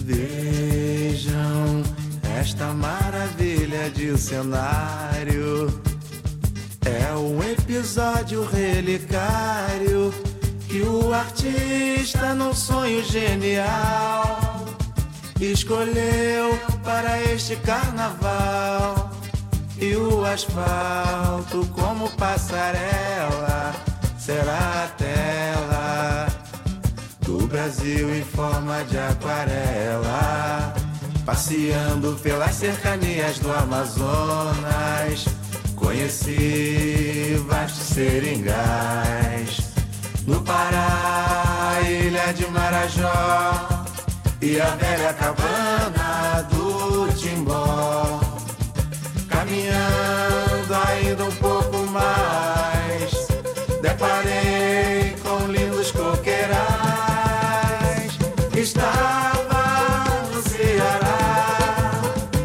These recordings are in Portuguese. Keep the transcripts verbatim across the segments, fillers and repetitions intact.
Vejam esta maravilha de cenário. É um episódio relicário que o artista, num sonho genial, escolheu para este carnaval. E o asfalto como passarela será a tela do Brasil em forma de aquarela, passeando pelas cercanias do Amazonas. Conheci vastos seringais, no Pará, ilha de Marajó e a velha cabana do Timbó. Caminhando ainda um pouco mais, deparei com lindos coqueirais. Estava no Ceará,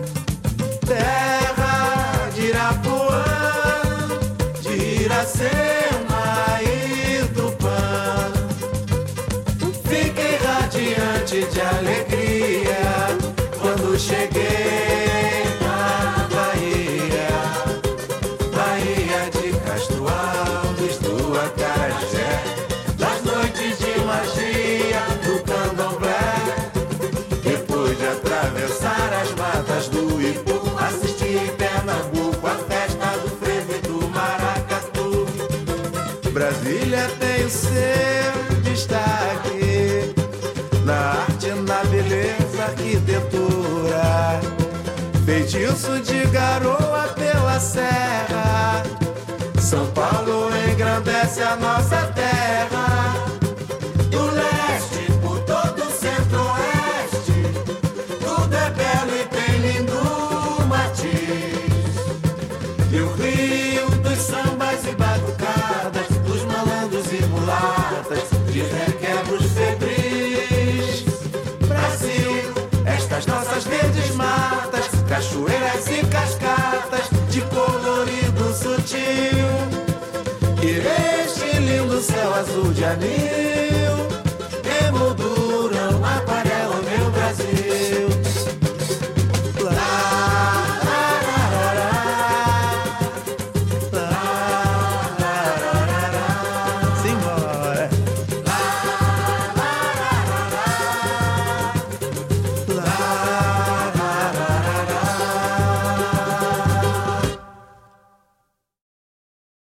terra de Irapuã, de Iracema e Tupã. Fiquei radiante de alegria quando cheguei na Bahia, Bahia de Castro Alves, do Acarajé, das noites de magia do candomblé. Depois de atravessar as matas do Ipu, assisti em Pernambuco a festa do frevo e do maracatu. Brasília tem o seu destaque na arte, na beleza, arquitetura, feitiço de garoa pela serra. São Paulo engrandece a nossa terra, do leste por todo o centro-oeste. Tudo é belo e tem lindo matiz. E o rio dos sambas e batucadas, dos malandros e mulatas, de requebros febris. Brasil, estas nossas verdes matas, cachoeiras e cascatas de colorido sutil, e este lindo céu azul de anil, emoldu